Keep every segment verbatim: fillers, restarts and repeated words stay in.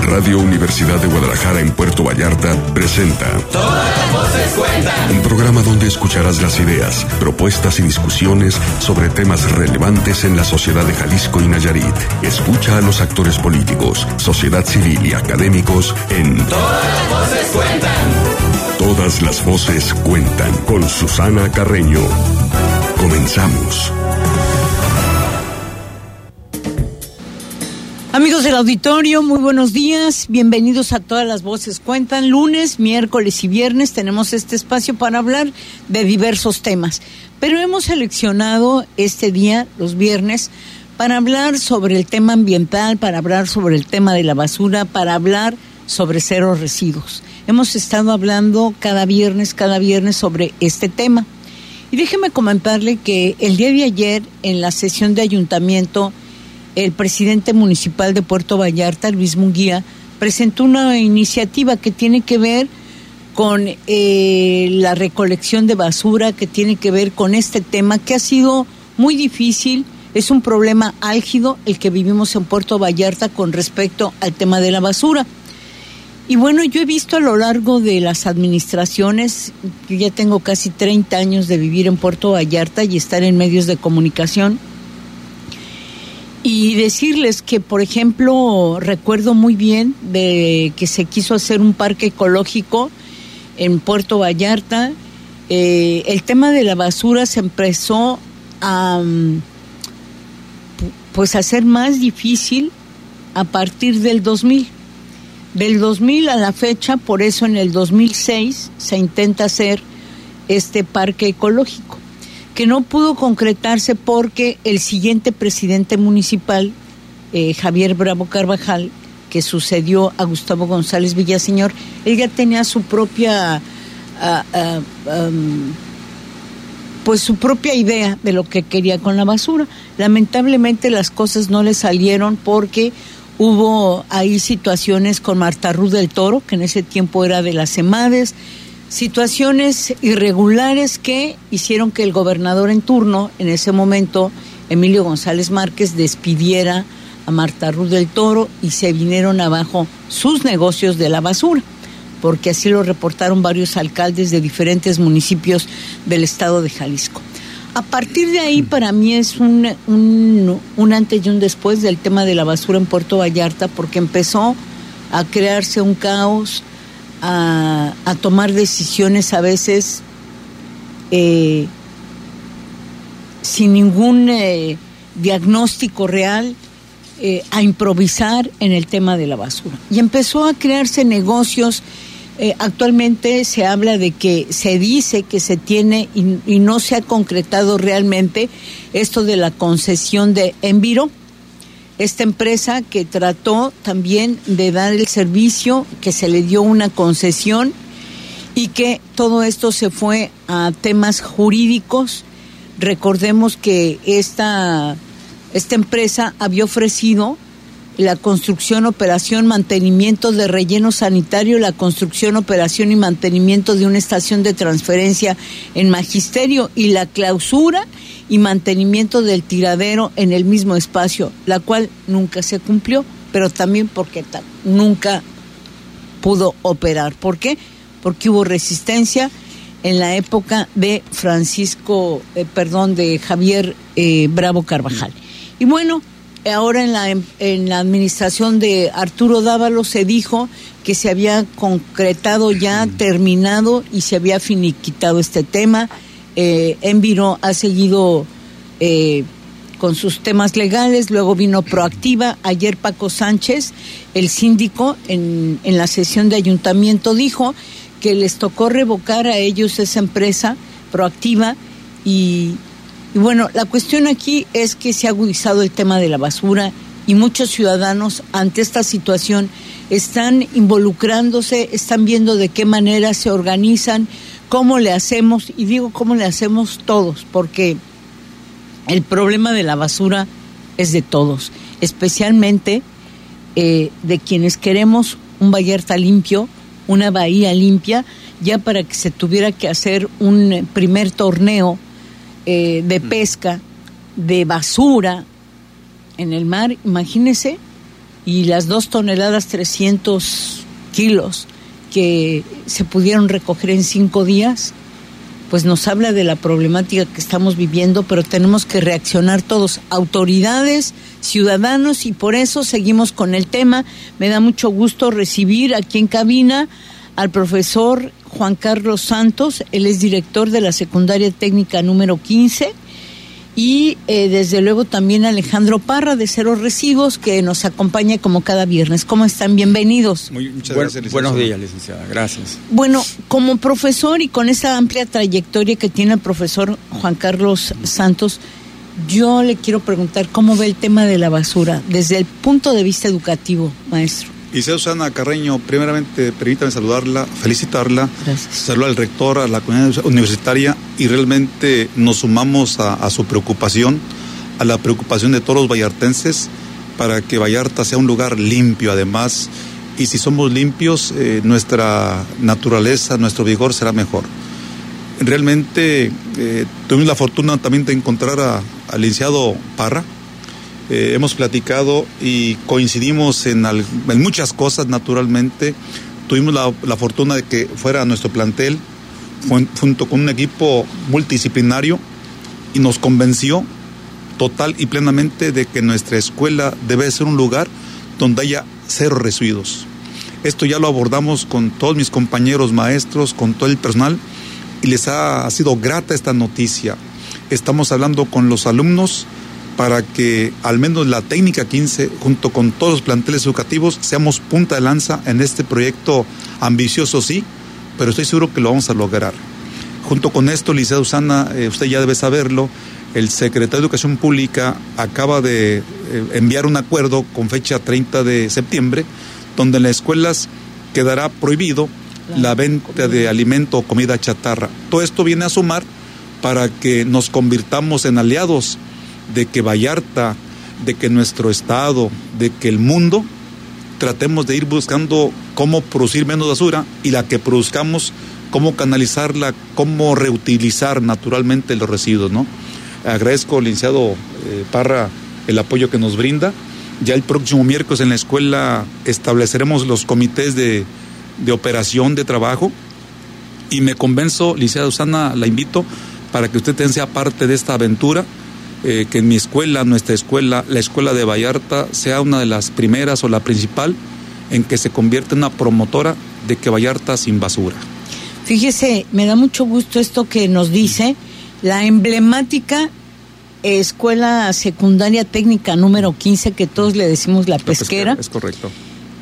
Radio Universidad de Guadalajara en Puerto Vallarta presenta Todas las voces cuentan. Un programa donde escucharás las ideas, propuestas y discusiones sobre temas relevantes en la sociedad de Jalisco y Nayarit. Escucha a los actores políticos, sociedad civil y académicos en Todas las voces cuentan. Todas las voces cuentan con Susana Carreño. Comenzamos. Amigos del auditorio, muy buenos días, bienvenidos a Todas las Voces Cuentan. Lunes, miércoles y viernes tenemos este espacio para hablar de diversos temas, pero hemos seleccionado este día, los viernes, para hablar sobre el tema ambiental, para hablar sobre el tema de la basura, para hablar sobre cero residuos. Hemos estado hablando cada viernes, cada viernes sobre este tema. Y déjeme comentarle que el día de ayer, en la sesión de ayuntamiento, el presidente municipal de Puerto Vallarta, Luis Munguía, presentó una iniciativa que tiene que ver con eh, la recolección de basura, que tiene que ver con este tema que ha sido muy difícil. Es un problema álgido el que vivimos en Puerto Vallarta con respecto al tema de la basura. Y bueno, yo he visto a lo largo de las administraciones, yo ya tengo casi treinta años de vivir en Puerto Vallarta y estar en medios de comunicación, y decirles que, por ejemplo, recuerdo muy bien de que se quiso hacer un parque ecológico en Puerto Vallarta. Eh, el tema de la basura se empezó a pues a hacer más difícil a partir del dos mil. Del dos mil a la fecha, por eso en el dos mil seis se intenta hacer este parque ecológico, que no pudo concretarse porque el siguiente presidente municipal, eh, Javier Bravo Carvajal, que sucedió a Gustavo González Villaseñor, él ya tenía su propia, uh, uh, um, pues su propia idea de lo que quería con la basura. Lamentablemente las cosas no le salieron porque hubo ahí situaciones con Marta Ruz del Toro, que en ese tiempo era de las EMADES, situaciones irregulares que hicieron que el gobernador en turno, en ese momento, Emilio González Márquez, despidiera a Marta Ruz del Toro y se vinieron abajo sus negocios de la basura, porque así lo reportaron varios alcaldes de diferentes municipios del estado de Jalisco. A partir de ahí, para mí es un, un, un antes y un después del tema de la basura en Puerto Vallarta, porque empezó a crearse un caos, A, a tomar decisiones a veces eh, sin ningún eh, diagnóstico real, eh, a improvisar en el tema de la basura. Y empezó a crearse negocios. Eh, actualmente se habla de que se dice que se tiene y, y no se ha concretado realmente esto de la concesión de Enviro, esta empresa que trató también de dar el servicio, que se le dio una concesión y que todo esto se fue a temas jurídicos. Recordemos que esta, esta empresa había ofrecido la construcción, operación, mantenimiento de relleno sanitario, la construcción, operación y mantenimiento de una estación de transferencia en Magisterio y la clausura y mantenimiento del tiradero en el mismo espacio, la cual nunca se cumplió, pero también porque ta- nunca pudo operar. ¿Por qué? Porque hubo resistencia en la época de Francisco, eh, perdón, de Javier eh, Bravo Carvajal. Y bueno, ahora en la, en la administración de Arturo Dávalos se dijo que se había concretado ya, terminado y se había finiquitado este tema. Eh, Enviro ha seguido eh, con sus temas legales, luego vino Proactiva. Ayer Paco Sánchez, el síndico, en, en la sesión de ayuntamiento dijo que les tocó revocar a ellos esa empresa Proactiva y, y bueno, la cuestión aquí es que se ha agudizado el tema de la basura y muchos ciudadanos ante esta situación están involucrándose, están viendo de qué manera se organizan, cómo le hacemos, y digo cómo le hacemos todos, porque el problema de la basura es de todos, especialmente eh, de quienes queremos un Vallarta limpio, una bahía limpia, ya para que se tuviera que hacer un primer torneo eh, de pesca de basura en el mar, imagínese, y las dos toneladas trescientos kilos que se pudieron recoger en cinco días, pues nos habla de la problemática que estamos viviendo, pero tenemos que reaccionar todos, autoridades, ciudadanos, y por eso seguimos con el tema. Me da mucho gusto recibir aquí en cabina al profesor Juan Carlos Santos. Él es director de la secundaria técnica número quince, y eh, desde luego también Alejandro Parra de Cero Residuos, que nos acompaña como cada viernes. ¿Cómo están? Bienvenidos. Muy, muchas Buen, gracias, licenciada. Buenos días, licenciada. Gracias. Bueno, como profesor y con esa amplia trayectoria que tiene el profesor Juan Carlos Santos, yo le quiero preguntar cómo ve el tema de la basura desde el punto de vista educativo, maestro. Licenciada Susana Carreño, primeramente permítame saludarla, felicitarla, Gracias. saludar al rector, a la comunidad universitaria, y realmente nos sumamos a, a su preocupación, a la preocupación de todos los vallartenses, para que Vallarta sea un lugar limpio además, y si somos limpios, eh, nuestra naturaleza, nuestro vigor será mejor. Realmente eh, tuvimos la fortuna también de encontrar a, al licenciado Parra. Eh, hemos platicado y coincidimos en, al, en muchas cosas, naturalmente. Tuvimos la, la fortuna de que fuera a nuestro plantel fue, junto con un equipo multidisciplinario, y nos convenció total y plenamente de que nuestra escuela debe ser un lugar donde haya cero residuos. Esto ya lo abordamos con todos mis compañeros maestros, con todo el personal, y les ha, ha sido grata esta noticia. Estamos hablando con los alumnos para que al menos la técnica quince, junto con todos los planteles educativos, seamos punta de lanza en este proyecto ambicioso, sí, pero estoy seguro que lo vamos a lograr. Junto con esto, licenciada Susana, eh, usted ya debe saberlo, el secretario de Educación Pública acaba de eh, enviar un acuerdo con fecha treinta de septiembre, donde en las escuelas quedará prohibido claro, la venta comida. de alimento o comida chatarra. Todo esto viene a sumar para que nos convirtamos en aliados de que Vallarta, de que nuestro estado, de que el mundo, tratemos de ir buscando cómo producir menos basura, y la que produzcamos, cómo canalizarla, cómo reutilizar naturalmente los residuos, ¿no? Agradezco al licenciado eh, Parra el apoyo que nos brinda. Ya el próximo miércoles en la escuela estableceremos los comités de, de operación de trabajo, y me convenzo, licenciada Susana, la invito para que usted también sea parte de esta aventura. Eh, que en mi escuela, nuestra escuela, la escuela de Vallarta, sea una de las primeras o la principal en que se convierta en una promotora de que Vallarta sin basura. Fíjese, me da mucho gusto esto que nos dice la emblemática escuela secundaria técnica número quince, que todos le decimos la, la pesquera. pesquera. Es correcto.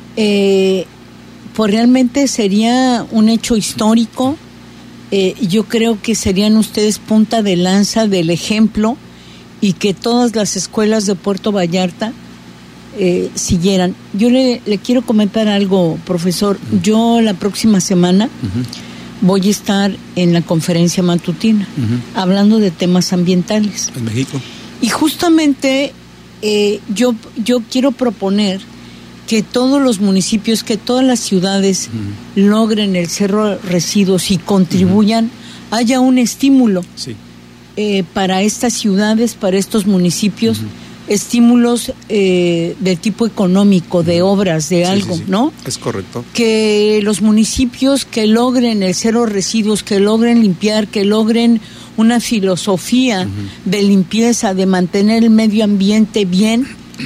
Eh, pues realmente sería un hecho histórico. Eh, yo creo que serían ustedes punta de lanza del ejemplo, y que todas las escuelas de Puerto Vallarta eh, siguieran. Yo le, le quiero comentar algo, profesor. Uh-huh. Yo la próxima semana uh-huh. voy a estar en la conferencia matutina, uh-huh. hablando de temas ambientales. En México. Y justamente eh, yo, yo quiero proponer que todos los municipios, que todas las ciudades uh-huh. logren el cero residuos y contribuyan, uh-huh. haya un estímulo. Sí. Eh, para estas ciudades, para estos municipios, uh-huh. estímulos eh, de tipo económico, de uh-huh. obras, de sí, algo, sí, sí. ¿no? Es correcto. Que los municipios que logren el cero residuos, que logren limpiar, que logren una filosofía uh-huh. de limpieza, de mantener el medio ambiente bien,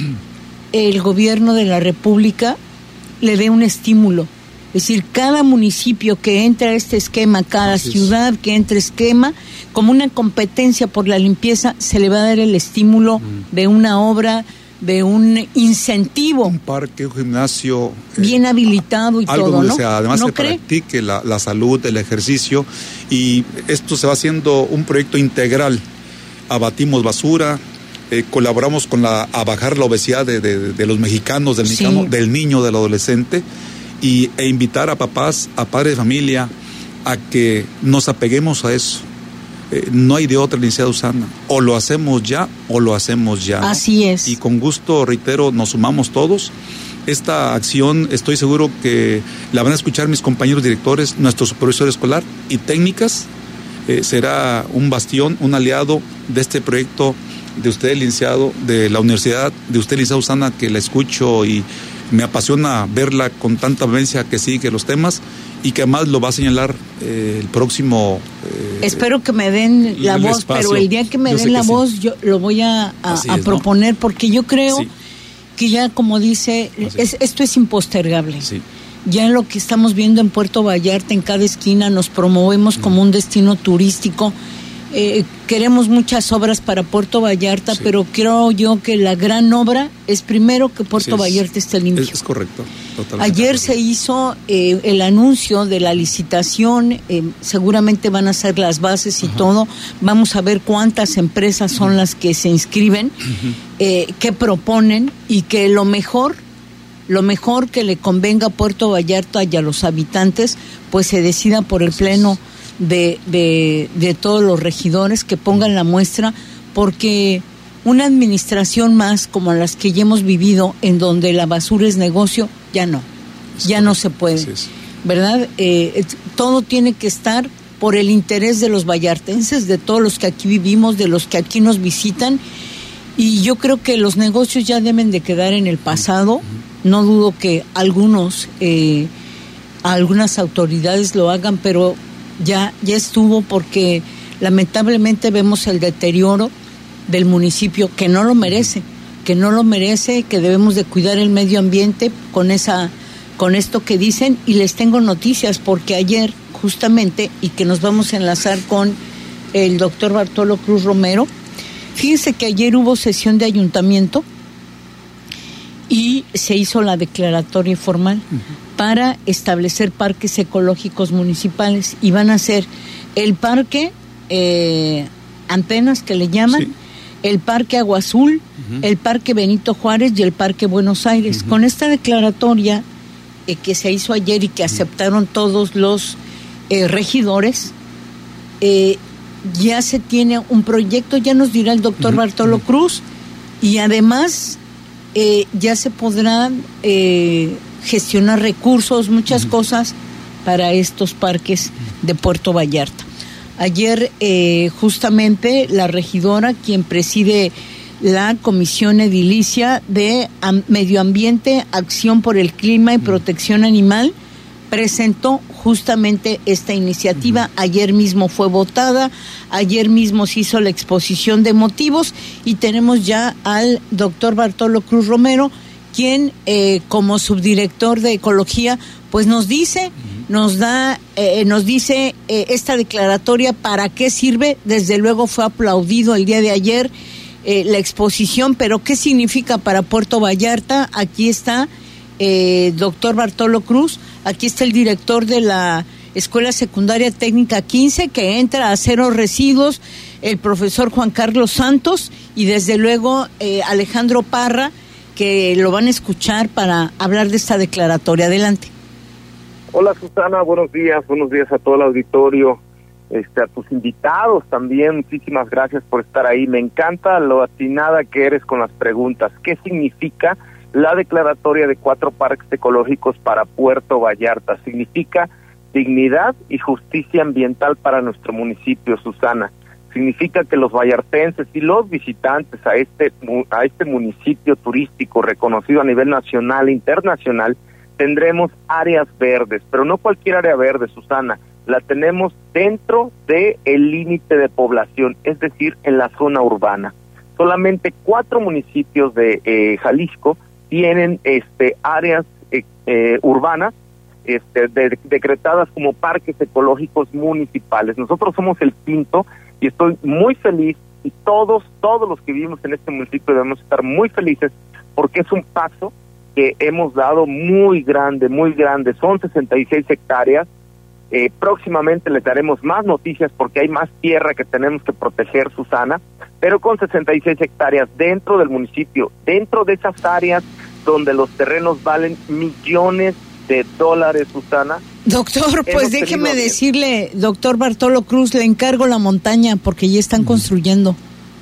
el gobierno de la República le dé un estímulo. Es decir, cada municipio que entra a este esquema, cada Así ciudad es. que entre esquema, como una competencia por la limpieza, se le va a dar el estímulo mm. de una obra, de un incentivo. Un parque, un gimnasio. Bien eh, habilitado y algo todo, donde ¿no? se, además ¿No se cree? practique la, la salud, el ejercicio, y esto se va haciendo un proyecto integral. Abatimos basura, eh, colaboramos con la a bajar la obesidad de, de, de los mexicanos, del, sí. mexicano, del niño, del adolescente, y, e invitar a papás, a padres de familia, a que nos apeguemos a eso. Eh, no hay de otra, licenciada Susana. O lo hacemos ya o lo hacemos ya, ¿no? Así es. Y con gusto, reitero, nos sumamos todos. Esta acción estoy seguro que la van a escuchar mis compañeros directores, nuestro supervisor escolar y técnicas. Eh, será un bastión, un aliado de este proyecto de usted, licenciado, de la universidad, de usted, licenciado Susana, que la escucho y me apasiona verla con tanta vehemencia que sigue los temas y que además lo va a señalar eh, el próximo... Eh, Espero que me den la voz, espacio. Pero el día que me yo den la voz sí. yo lo voy a, a, es, a proponer, ¿no? Porque yo creo sí. que ya, como dice, es, esto es impostergable. Sí. Ya lo que estamos viendo en Puerto Vallarta, en cada esquina, nos promovemos mm. como un destino turístico. Eh, queremos muchas obras para Puerto Vallarta, sí. pero creo yo que la gran obra es primero que Puerto es, Vallarta esté limpio. Es, es correcto. Totalmente Ayer correcto. se hizo eh, el anuncio de la licitación, eh, seguramente van a ser las bases y uh-huh. todo. Vamos a ver cuántas empresas son uh-huh. las que se inscriben, uh-huh. eh, qué proponen y que lo mejor, lo mejor que le convenga a Puerto Vallarta y a los habitantes, pues se decida por el Así pleno. Es. De, de, de todos los regidores que pongan la muestra, porque una administración más como las que ya hemos vivido, en donde la basura es negocio, ya no, es ya correcto. No se puede, ¿verdad? Eh, todo tiene que estar por el interés de los vallartenses, de todos los que aquí vivimos, de los que aquí nos visitan, y yo creo que los negocios ya deben de quedar en el pasado. No dudo que algunos, eh, algunas autoridades lo hagan, pero Ya, ya estuvo, porque lamentablemente vemos el deterioro del municipio, que no lo merece, que no lo merece, que debemos de cuidar el medio ambiente con esa, con esto que dicen. Y les tengo noticias, porque ayer justamente, y que nos vamos a enlazar con el doctor Bartolo Cruz Romero, fíjense que ayer hubo sesión de ayuntamiento y se hizo la declaratoria formal uh-huh. para establecer parques ecológicos municipales, y van a ser el parque eh, Antenas, que le llaman, sí. el parque Agua Azul, uh-huh. el parque Benito Juárez y el parque Buenos Aires. Uh-huh. Con esta declaratoria eh, que se hizo ayer y que uh-huh. aceptaron todos los eh, regidores, eh, ya se tiene un proyecto, ya nos dirá el doctor uh-huh. Bartolo uh-huh. Cruz, y además eh, ya se podrán eh, gestionar recursos, muchas uh-huh. cosas para estos parques de Puerto Vallarta. Ayer eh, justamente la regidora, quien preside la Comisión Edilicia de Am- Medio Ambiente, Acción por el Clima y Protección Animal, presentó justamente esta iniciativa. Uh-huh. Ayer mismo fue votada, ayer mismo se hizo la exposición de motivos, y tenemos ya al doctor Bartolo Cruz Romero, quien eh, como subdirector de Ecología, pues nos dice, uh-huh. nos da, eh, nos dice eh, esta declaratoria para qué sirve. Desde luego fue aplaudido el día de ayer eh, la exposición, pero ¿qué significa para Puerto Vallarta? Aquí está eh, doctor Bartolo Cruz. Aquí está el director de la Escuela Secundaria Técnica quince, que entra a cero residuos, el profesor Juan Carlos Santos, y desde luego eh, Alejandro Parra, que lo van a escuchar para hablar de esta declaratoria. Adelante. Hola Susana, buenos días, buenos días a todo el auditorio, este, a tus invitados también, muchísimas gracias por estar ahí. Me encanta lo atinada que eres con las preguntas. ¿Qué significa la declaratoria de cuatro parques ecológicos para Puerto Vallarta? Significa dignidad y justicia ambiental para nuestro municipio, Susana. Significa que los vallartenses y los visitantes a este a este municipio turístico reconocido a nivel nacional e internacional tendremos áreas verdes, pero no cualquier área verde, Susana. La tenemos dentro de el límite de población, es decir, en la zona urbana. Solamente cuatro municipios de eh, Jalisco tienen este áreas eh, eh, urbanas este, de, decretadas como parques ecológicos municipales. Nosotros somos el quinto y estoy muy feliz, y todos, todos los que vivimos en este municipio debemos estar muy felices, porque es un paso que hemos dado muy grande, muy grande. Son sesenta y seis hectáreas. Eh, próximamente les daremos más noticias porque hay más tierra que tenemos que proteger, Susana, pero con sesenta y seis hectáreas dentro del municipio, dentro de esas áreas donde los terrenos valen millones de dólares, Susana. Doctor, pues déjeme decirle, doctor Bartolo Cruz, le encargo la montaña porque ya están uh-huh. construyendo.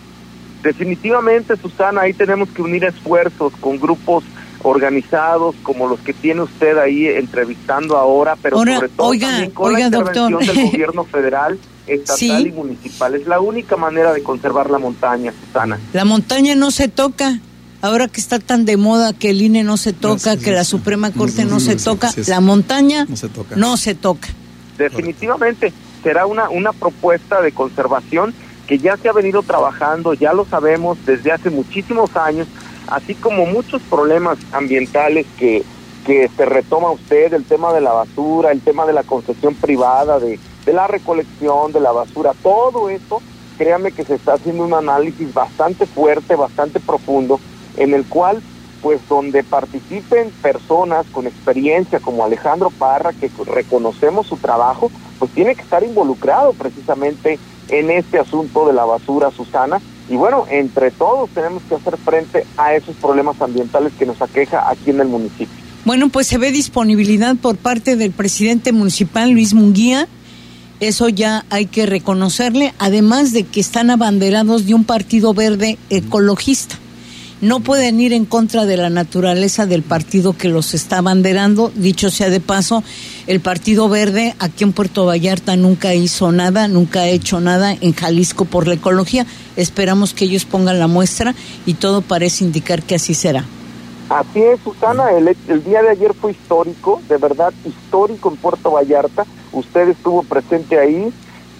Definitivamente, Susana, ahí tenemos que unir esfuerzos con grupos organizados como los que tiene usted ahí entrevistando ahora, pero ahora, sobre todo oiga, también con oiga, la intervención doctor. del gobierno federal estatal Sí. y municipal. Es la única manera de conservar la montaña, Susana. La montaña no se toca. Ahora que está tan de moda que el I N E no se toca, No, sí, que la sí. Suprema Corte No, no sí, se sí, toca, sí, sí. la montaña No se toca. no se toca. Definitivamente será una, una propuesta de conservación que ya se ha venido trabajando, ya lo sabemos desde hace muchísimos años, así como muchos problemas ambientales que, que se retoma usted, el tema de la basura, el tema de la concesión privada, de, de la recolección de la basura, todo eso, créanme que se está haciendo un análisis bastante fuerte, bastante profundo, en el cual, pues donde participen personas con experiencia como Alejandro Parra, que reconocemos su trabajo, pues tiene que estar involucrado precisamente en este asunto de la basura, Susana, y bueno, entre todos tenemos que hacer frente a esos problemas ambientales que nos aqueja aquí en el municipio. Bueno, pues se ve disponibilidad por parte del presidente municipal, Luis Munguía. Eso ya hay que reconocerle, además de que están abanderados de un partido verde ecologista. No pueden ir en contra de la naturaleza del partido que los está abanderando. Dicho sea de paso, el Partido Verde aquí en Puerto Vallarta nunca hizo nada, nunca ha hecho nada en Jalisco por la ecología. Esperamos que ellos pongan la muestra y todo parece indicar que así será. Así es, Susana, el, el día de ayer fue histórico, de verdad histórico en Puerto Vallarta. Usted estuvo presente ahí.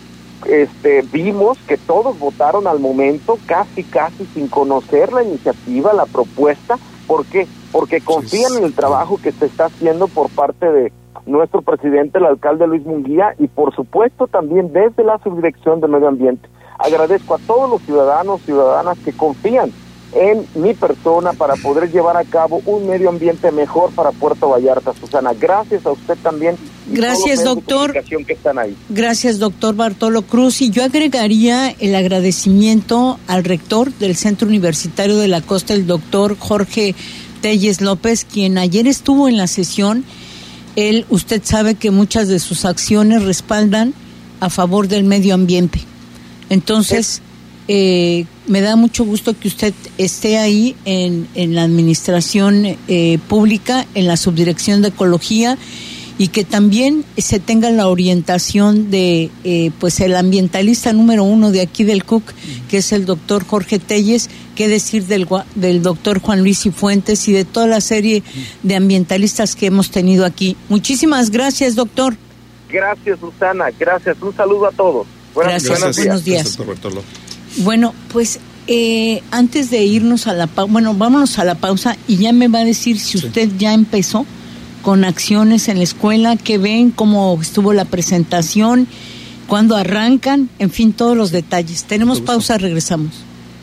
Este, vimos que todos votaron al momento, casi casi sin conocer la iniciativa, la propuesta. ¿Por qué? Porque confían en el trabajo que se está haciendo por parte de nuestro presidente, el alcalde Luis Munguía, y por supuesto también desde la Subdirección de Medio Ambiente. Agradezco a todos los ciudadanos, ciudadanas que confían en mi persona para poder llevar a cabo un medio ambiente mejor para Puerto Vallarta, Susana. Gracias a usted también. Gracias, doctor. Que están ahí. Gracias, doctor Bartolo Cruz. Y yo agregaría el agradecimiento al rector del Centro Universitario de la Costa, el doctor Jorge Telles López, quien ayer estuvo en la sesión. Él, usted sabe que muchas de sus acciones respaldan a favor del medio ambiente. Entonces, eh, me da mucho gusto que usted esté ahí en, en la administración eh, pública, en la Subdirección de Ecología, y que también se tenga la orientación de eh, pues el ambientalista número uno de aquí del C U C, que es el doctor Jorge Telles, qué decir del, del doctor Juan Luis Cifuentes y de toda la serie de ambientalistas que hemos tenido aquí. Muchísimas gracias, doctor. Gracias, Susana, gracias. Un saludo a todos. Buenas, gracias, buenos días. buenos días. Gracias, Roberto. Bueno, pues eh, antes de irnos a la pausa, bueno, vámonos a la pausa y ya me va a decir si Sí. usted ya empezó con acciones en la escuela, qué ven, cómo estuvo la presentación, cuándo arrancan, en fin, todos los detalles. Tenemos pausa, regresamos.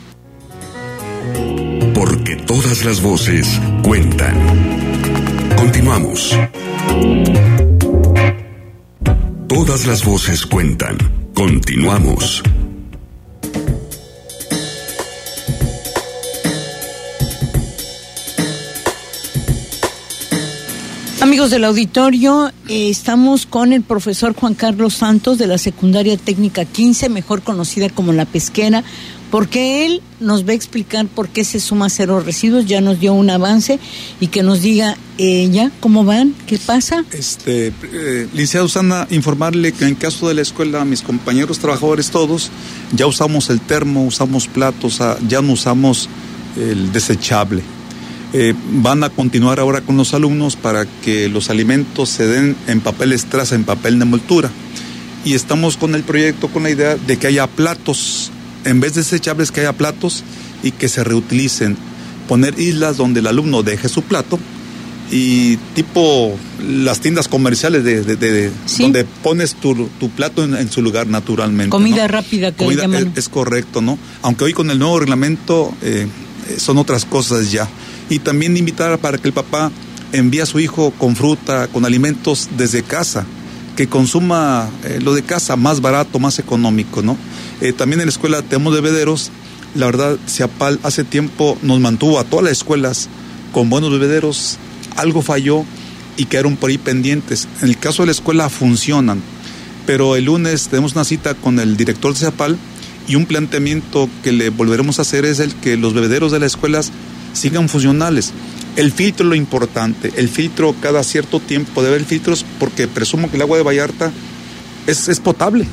Porque todas las voces cuentan. Continuamos. Todas las voces cuentan. Continuamos. Amigos del auditorio, eh, estamos con el profesor Juan Carlos Santos de la Secundaria Técnica quince, mejor conocida como La Pesquera, porque él nos va a explicar por qué se suma cero residuos. Ya nos dio un avance y que nos diga eh, ya cómo van, qué pasa. Este, eh, licenciada Susana, informarle que en caso de la escuela, mis compañeros trabajadores todos, ya usamos el termo, usamos platos, ya no usamos el desechable. Eh, van a continuar ahora con los alumnos para que los alimentos se den en papel estraza, en papel de envoltura. Y estamos con el proyecto, con la idea de que haya platos, en vez de desechables, que haya platos y que se reutilicen. Poner islas donde el alumno deje su plato y tipo las tiendas comerciales de, de, de ¿Sí? donde pones tu, tu plato en, en su lugar naturalmente. Comida ¿no? rápida que Comida, le llaman. es, es correcto, ¿no? Aunque hoy con el nuevo reglamento eh, son otras cosas ya. Y también invitar para que el papá envíe a su hijo con fruta, con alimentos desde casa, que consuma eh, lo de casa, más barato, más económico, ¿no? Eh, también en la escuela tenemos bebederos. La verdad, CIAPAL hace tiempo nos mantuvo a todas las escuelas con buenos bebederos. Algo falló y quedaron por ahí pendientes. En el caso de la escuela funcionan, pero el lunes tenemos una cita con el director de CIAPAL y un planteamiento que le volveremos a hacer es el que los bebederos de las escuelas sigan funcionales. El filtro es lo importante. El filtro, cada cierto tiempo debe haber filtros, porque presumo que el agua de Vallarta es, es potable,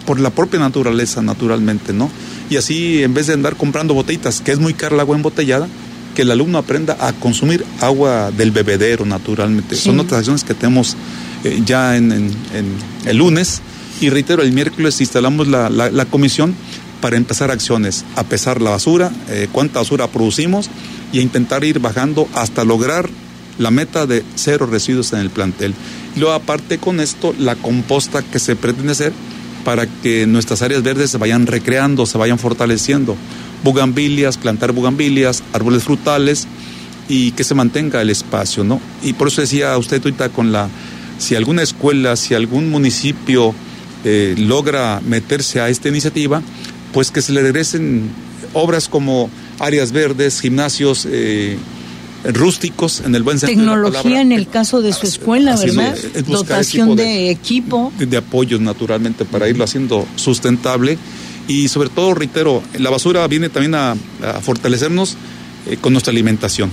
por la propia naturaleza, naturalmente, ¿no? Y así, en vez de andar comprando botellitas, que es muy cara el agua embotellada, que el alumno aprenda a consumir agua del bebedero, naturalmente. Sí. Son otras acciones que tenemos eh, ya en, en, en el lunes, y reitero, el miércoles instalamos la, la, la comisión para empezar acciones, a pesar la basura, eh, cuánta basura producimos, y a intentar ir bajando hasta lograr la meta de cero residuos en el plantel. Y luego, aparte con esto, la composta que se pretende hacer para que nuestras áreas verdes se vayan recreando, se vayan fortaleciendo. Bugambilias, plantar bugambilias, árboles frutales, y que se mantenga el espacio, ¿no? Y por eso decía usted ahorita con la, si alguna escuela, si algún municipio eh, logra meterse a esta iniciativa, pues que se le regresen obras como áreas verdes, gimnasios eh, rústicos, en el buen sentido tecnología de la palabra. En el caso de su escuela, así ¿verdad? Es, es dotación de, de equipo. De, de apoyos, naturalmente, para irlo haciendo sustentable. Y sobre todo, reitero, la basura viene también a, a fortalecernos eh, con nuestra alimentación.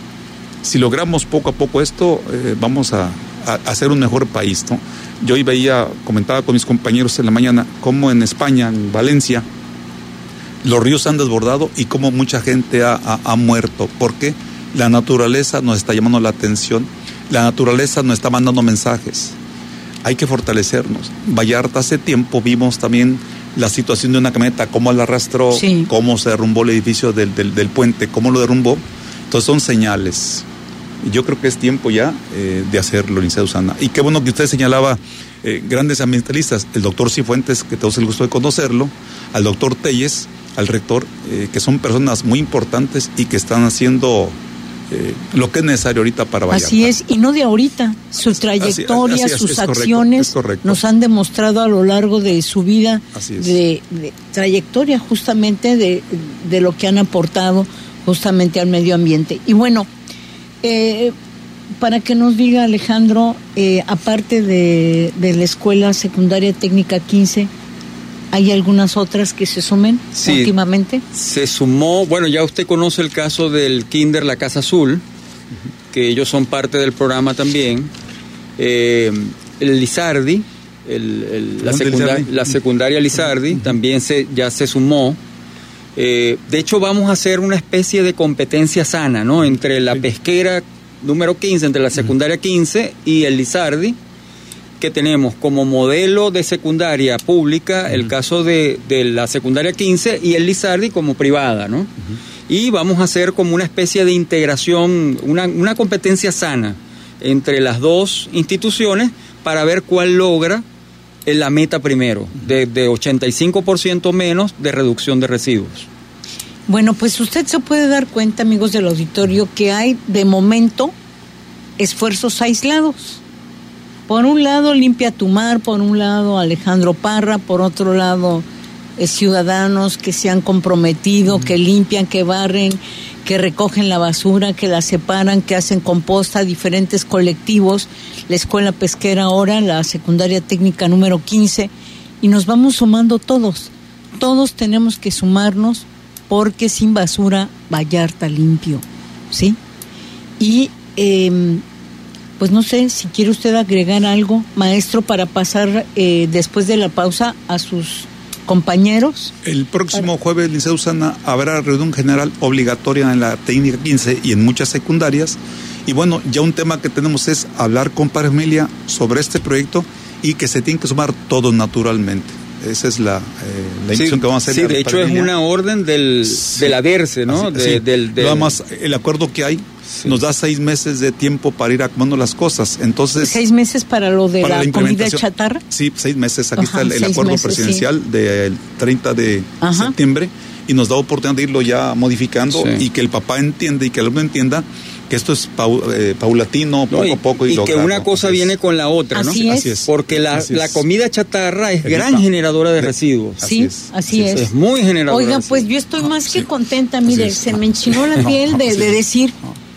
Si logramos poco a poco esto, eh, vamos a, a, a hacer un mejor país, ¿no? Yo hoy veía, comentaba con mis compañeros en la mañana, cómo en España, en Valencia, los ríos han desbordado y cómo mucha gente ha, ha, ha muerto. ¿Por qué? La naturaleza nos está llamando la atención, la naturaleza nos está mandando mensajes. Hay que fortalecernos. Vallarta, hace tiempo vimos también la situación de una camioneta, cómo la arrastró, sí. cómo se derrumbó el edificio del, del, del puente, cómo lo derrumbó. Entonces son señales. Y yo creo que es tiempo ya eh, de hacerlo, licenciada Susana. Y qué bueno que usted señalaba eh, grandes ambientalistas, el doctor Cifuentes, que tenemos el gusto de conocerlo, al doctor Telles, al rector, eh, que son personas muy importantes y que están haciendo eh, lo que es necesario ahorita para Vallarta. Así es, y no de ahorita. Su trayectoria, así, así es, sus es acciones correcto, correcto. Nos han demostrado a lo largo de su vida de, de trayectoria justamente de, de lo que han aportado justamente al medio ambiente. Y bueno, eh, para que nos diga Alejandro, eh, aparte de, de la Escuela Secundaria Técnica quince, ¿hay algunas otras que se sumen sí, últimamente? Se sumó, bueno, ya usted conoce el caso del Kinder La Casa Azul, uh-huh. que ellos son parte del programa también. Eh, el Lizardi, el, el, la, secundaria, la secundaria Lizardi, uh-huh. también se, ya se sumó. Eh, de hecho, vamos a hacer una especie de competencia sana, ¿no? Entre la pesquera número quince, entre la secundaria quince y el Lizardi, que tenemos como modelo de secundaria pública uh-huh. el caso de, de la secundaria quince y el Lizardi como privada, ¿no? Uh-huh. Y vamos a hacer como una especie de integración, una, una competencia sana entre las dos instituciones para ver cuál logra la meta primero, de, de ochenta y cinco por ciento menos de reducción de residuos. Bueno, pues usted se puede dar cuenta, amigos del auditorio, que hay de momento esfuerzos aislados. Por un lado, Limpia tu Mar, por un lado, Alejandro Parra, por otro lado, eh, ciudadanos que se han comprometido, uh-huh. que limpian, que barren, que recogen la basura, que la separan, que hacen composta, diferentes colectivos, la Escuela Pesquera ahora, la Secundaria Técnica número quince, y nos vamos sumando todos. Todos tenemos que sumarnos porque sin basura, Vallarta limpio, ¿sí? Y... Eh, Pues no sé, si quiere usted agregar algo, maestro, para pasar eh, después de la pausa a sus compañeros. El próximo jueves, licenciada Susana, habrá reunión general obligatoria en la técnica quince y en muchas secundarias. Y bueno, ya un tema que tenemos es hablar con Padre Familia sobre este proyecto y que se tienen que sumar todos naturalmente. Esa es la, eh, la intención sí, que vamos a hacer. Sí, de hecho es una orden del, sí. del ADERCE, ¿no? Así, de, sí. del, del... Además, el acuerdo que hay sí. nos da seis meses de tiempo para ir acomodando las cosas. Entonces, ¿Seis meses para lo de la, la comida chatarra? Sí, seis meses. Aquí Ajá, está el, el acuerdo meses, presidencial sí. del treinta de Ajá. septiembre y nos da oportunidad de irlo ya modificando sí. y que el papá entienda y que el alumno entienda que esto es pau, eh, paulatino, poco no, a poco. Y, y que una cosa es, viene con la otra, ¿no? Así es. Así es. Porque la, la comida chatarra es gran es. generadora de residuos. Sí, así es. Así es. Es muy generadora. Oiga, pues yo estoy más ah, que sí. contenta, mire, se me enchinó la piel de, de decir,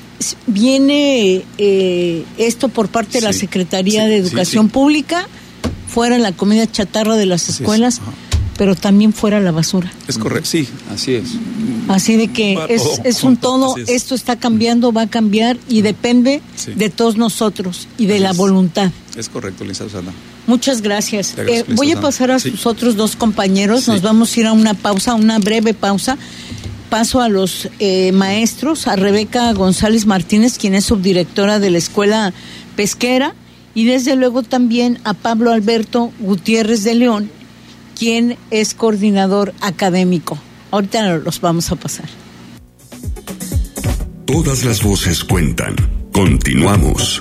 viene eh, esto por parte de la Secretaría sí, de Educación sí, sí. Pública, fuera la comida chatarra de las escuelas, pero también fuera la basura. Es correcto, sí, así es. Así de que es, es un todo, es. esto está cambiando, va a cambiar y depende sí. de todos nosotros y de es. la voluntad. Es correcto, licenciada Susana. Muchas gracias. gracias Eh, voy a pasar a sí. sus otros dos compañeros. Sí. Nos vamos a ir a una pausa, una breve pausa. Paso a los eh, maestros, a Rebeca González Martínez, quien es subdirectora de la Escuela Pesquera, y desde luego también a Pablo Alberto Gutiérrez de León, quien es coordinador académico. Ahorita los vamos a pasar. Todas las voces cuentan. Continuamos.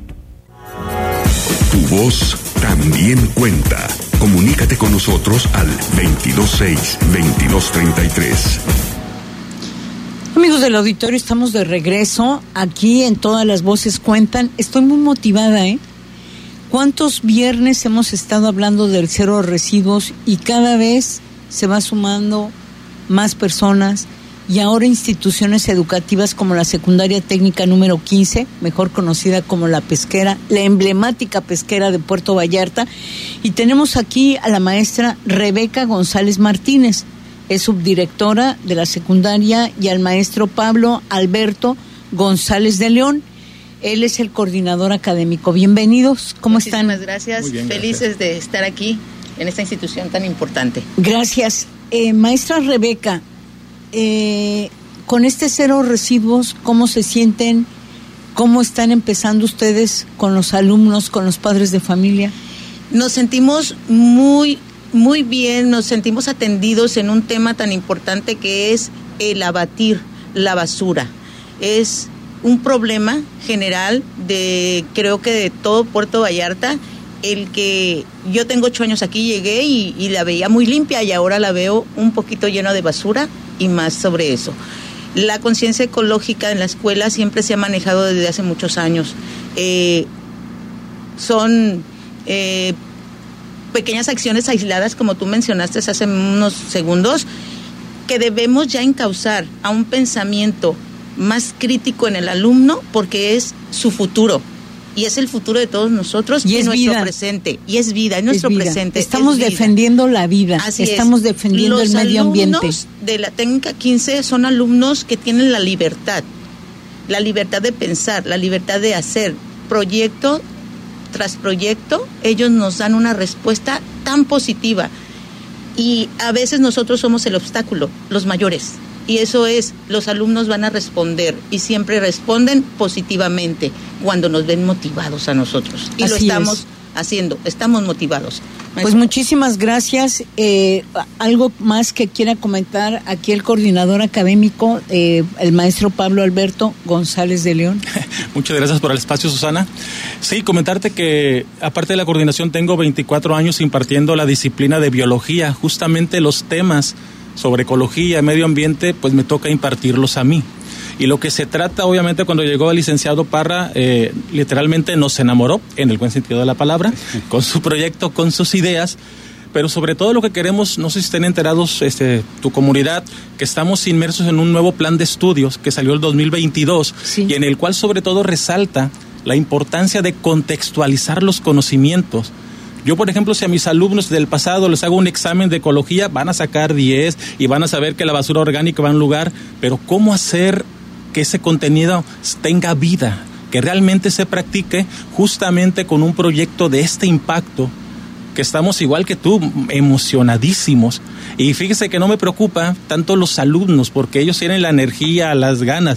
Tu voz también cuenta. Comunícate con nosotros al veintidós seis, veintidós treinta y tres. Amigos del auditorio, estamos de regreso aquí en Todas las Voces Cuentan. Estoy muy motivada, ¿eh? ¿Cuántos viernes hemos estado hablando del cero residuos y cada vez se va sumando más personas y ahora instituciones educativas como la Secundaria Técnica número quince, mejor conocida como La Pesquera, la emblemática Pesquera de Puerto Vallarta? Y tenemos aquí a la maestra Rebeca González Martínez, es subdirectora de la secundaria, y al maestro Pablo Alberto González de León. Él es el coordinador académico. Bienvenidos, ¿cómo Muchísimas están? Muchísimas gracias, Muy bien, felices gracias. de estar aquí en esta institución tan importante. Gracias. Eh, maestra Rebeca, eh, con este cero residuos, ¿cómo se sienten? ¿Cómo están empezando ustedes con los alumnos, con los padres de familia? Nos sentimos muy, muy bien, nos sentimos atendidos en un tema tan importante que es el abatir la basura. Es un problema general de, creo que de todo Puerto Vallarta, el que yo tengo ocho años aquí, llegué y, y la veía muy limpia y ahora la veo un poquito llena de basura y más sobre eso. La conciencia ecológica en la escuela siempre se ha manejado desde hace muchos años. Eh, son eh, pequeñas acciones aisladas, como tú mencionaste hace unos segundos, que debemos ya encauzar a un pensamiento más crítico en el alumno, porque es su futuro y es el futuro de todos nosotros y, y es nuestro vida. presente y es vida, es nuestro es vida. presente. Estamos es defendiendo la vida, Así estamos es. defendiendo Los el medio ambiente. Los alumnos de la técnica quince son alumnos que tienen la libertad, la libertad de pensar, la libertad de hacer proyecto tras proyecto. Ellos nos dan una respuesta tan positiva y a veces nosotros somos el obstáculo, los mayores. Y eso es, los alumnos van a responder y siempre responden positivamente cuando nos ven motivados a nosotros. Y Así lo estamos es. haciendo, estamos motivados. Pues muchísimas gracias. Eh, ¿Algo más que quiera comentar aquí el coordinador académico, eh, el maestro Pablo Alberto González de León? Muchas gracias por el espacio, Susana. Sí, comentarte que aparte de la coordinación tengo veinticuatro años impartiendo la disciplina de biología, justamente los temas sobre ecología, medio ambiente, pues me toca impartirlos a mí. Y lo que se trata, obviamente, cuando llegó el licenciado Parra, eh, literalmente nos enamoró, en el buen sentido de la palabra, con su proyecto, con sus ideas, pero sobre todo lo que queremos, no sé si estén enterados, este, tu comunidad, que estamos inmersos en un nuevo plan de estudios que salió el dos mil veintidós, sí. y en el cual sobre todo resalta la importancia de contextualizar los conocimientos. Yo, por ejemplo, si a mis alumnos del pasado les hago un examen de ecología, van a sacar diez y van a saber que la basura orgánica va a un lugar, pero ¿cómo hacer que ese contenido tenga vida, que realmente se practique justamente con un proyecto de este impacto, que estamos igual que tú, emocionadísimos? Y fíjese que no me preocupa tanto los alumnos, porque ellos tienen la energía, las ganas.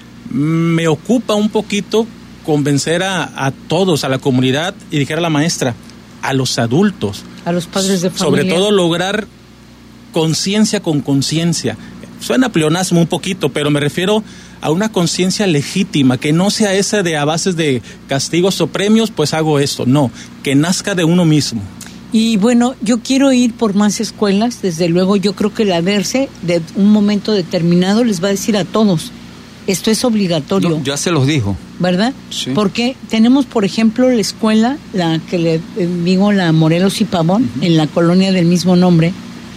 Me ocupa un poquito convencer a, a todos, a la comunidad, y dijera a la maestra, a los adultos, a los padres de familia, sobre todo lograr conciencia con conciencia. Suena pleonasmo un poquito, pero me refiero a una conciencia legítima, que no sea esa de a bases de castigos o premios, pues hago esto. No, que nazca de uno mismo. Y bueno, yo quiero ir por más escuelas. Desde luego, yo creo que la DERCE de un momento determinado les va a decir a todos, esto es obligatorio. No, ya se los dijo. ¿Verdad? Sí. Porque tenemos, por ejemplo, la escuela, la que le digo, la Morelos y Pavón, uh-huh. en la colonia del mismo nombre.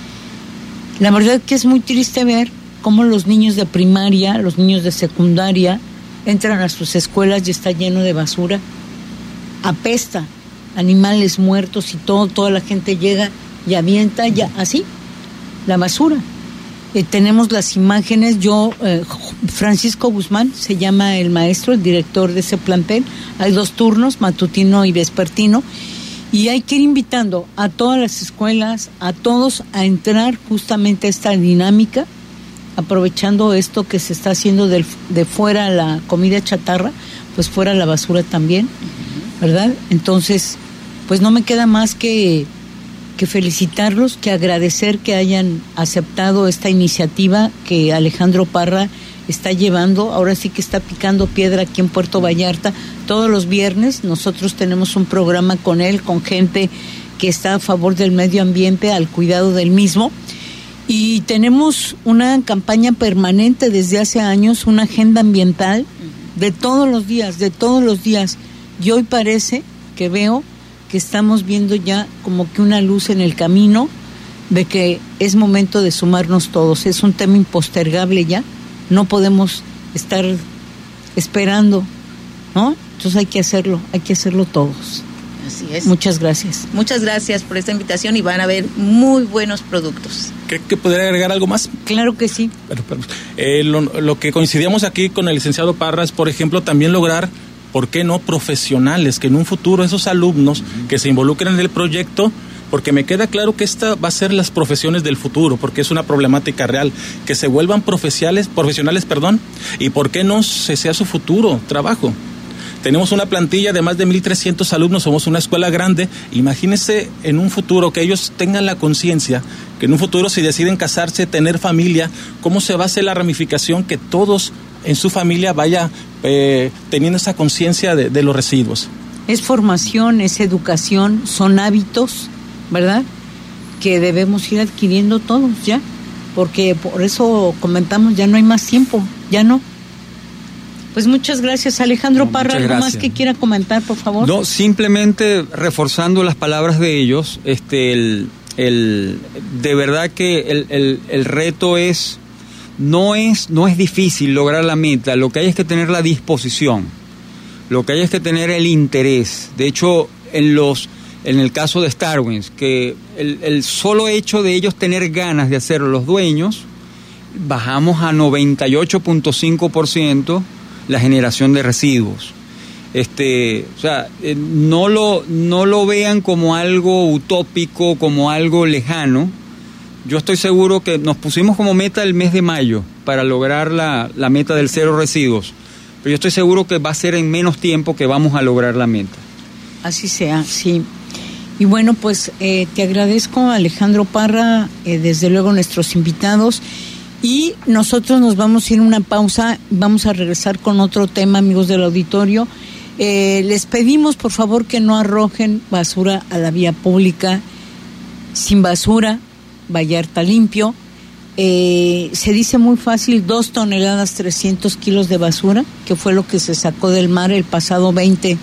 La verdad que es muy triste ver cómo los niños de primaria, los niños de secundaria, entran a sus escuelas y está lleno de basura. Apesta, animales muertos y todo, toda la gente llega y avienta ya así la basura. Eh, tenemos las imágenes. Yo, eh, Francisco Guzmán, se llama el maestro, el director de ese plantel. Hay dos turnos, matutino y vespertino. Y hay que ir invitando a todas las escuelas, a todos a entrar justamente a esta dinámica, aprovechando esto que se está haciendo del, de fuera la comida chatarra, pues fuera la basura también, ¿verdad? Entonces, pues no me queda más que, que felicitarlos, que agradecer que hayan aceptado esta iniciativa que Alejandro Parra está llevando. Ahora sí que está picando piedra aquí en Puerto Vallarta. Todos los viernes nosotros tenemos un programa con él, con gente que está a favor del medio ambiente, al cuidado del mismo. Y tenemos una campaña permanente desde hace años, una agenda ambiental de todos los días, de todos los días. Y hoy parece que veo que estamos viendo ya como que una luz en el camino de que es momento de sumarnos todos. Es un tema impostergable ya, no podemos estar esperando, ¿no? Entonces hay que hacerlo, hay que hacerlo todos. Así es. Muchas gracias. Muchas gracias por esta invitación y van a ver muy buenos productos. ¿Qué, qué podría agregar algo más? Claro que sí. Pero, pero, eh, lo, lo que coincidíamos aquí con el licenciado Parra es, por ejemplo, también lograr, ¿por qué no?, profesionales, que en un futuro esos alumnos uh-huh. que se involucren en el proyecto, porque me queda claro que esta va a ser las profesiones del futuro, porque es una problemática real, que se vuelvan profesionales, profesionales, perdón, y ¿por qué no se sea su futuro trabajo? Tenemos una plantilla de más de mil trescientos alumnos, somos una escuela grande. Imagínense en un futuro que ellos tengan la conciencia, que en un futuro si deciden casarse, tener familia, ¿cómo se va a hacer la ramificación que todos en su familia vaya eh, teniendo esa conciencia de, de los residuos? Es formación, es educación, son hábitos, ¿verdad?, que debemos ir adquiriendo todos ya, porque por eso comentamos, ya no hay más tiempo, ya no. Pues muchas gracias, Alejandro no, Parra. ¿Algo más que quiera comentar, por favor? No, simplemente reforzando las palabras de ellos, este, el, el, de verdad que el, el, el reto es no, es, no es difícil lograr la meta, lo que hay es que tener la disposición, lo que hay es que tener el interés. De hecho, en los en el caso de Starwins, que el, el solo hecho de ellos tener ganas de hacerlo los dueños, bajamos a noventa y ocho punto cinco por ciento la generación de residuos. Este, o sea, eh, no lo no lo vean como algo utópico, como algo lejano. Yo estoy seguro que nos pusimos como meta el mes de mayo para lograr la, la meta del cero residuos, pero yo estoy seguro que va a ser en menos tiempo que vamos a lograr la meta. Así sea, sí. Y bueno, pues eh, te agradezco, Alejandro Parra, eh, desde luego nuestros invitados. Y nosotros nos vamos a ir a una pausa, vamos a regresar con otro tema, amigos del auditorio. Eh, les pedimos, por favor, que no arrojen basura a la vía pública. Sin basura, Vallarta limpio. Eh, se dice muy fácil, dos toneladas, trescientos kilos de basura, que fue lo que se sacó del mar el pasado veinte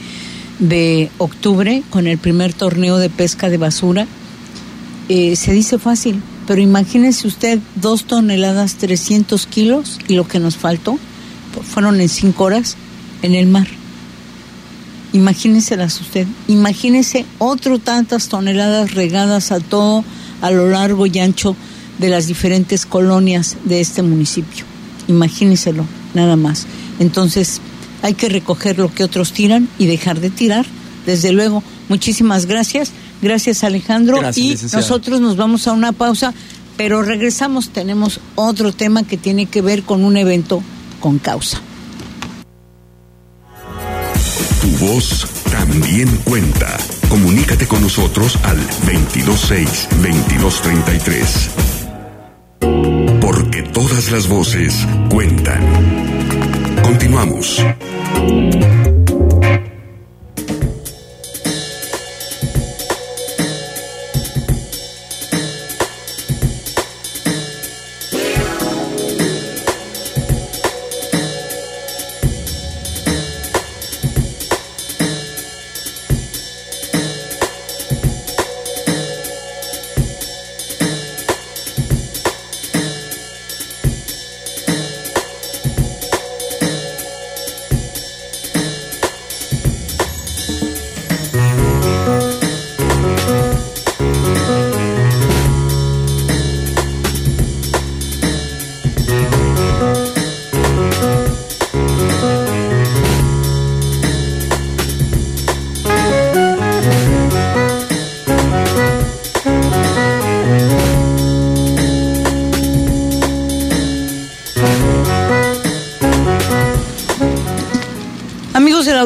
de octubre con el primer torneo de pesca de basura. Eh, se dice fácil, pero imagínese usted dos toneladas, trescientos kilos, y lo que nos faltó fueron en cinco horas en el mar. Imagínenselas usted, imagínese otro tantas toneladas regadas a todo, a lo largo y ancho de las diferentes colonias de este municipio. Imagínenselo, nada más. Entonces, hay que recoger lo que otros tiran y dejar de tirar. Desde luego, muchísimas gracias. Gracias, Alejandro. Gracias, y licenciada. Nosotros nos vamos a una pausa, pero regresamos. Tenemos otro tema que tiene que ver con un evento con causa. Tu voz también cuenta. Comunícate con nosotros al veintidós seis, veintidós treinta y tres. Porque todas las voces cuentan. Continuamos.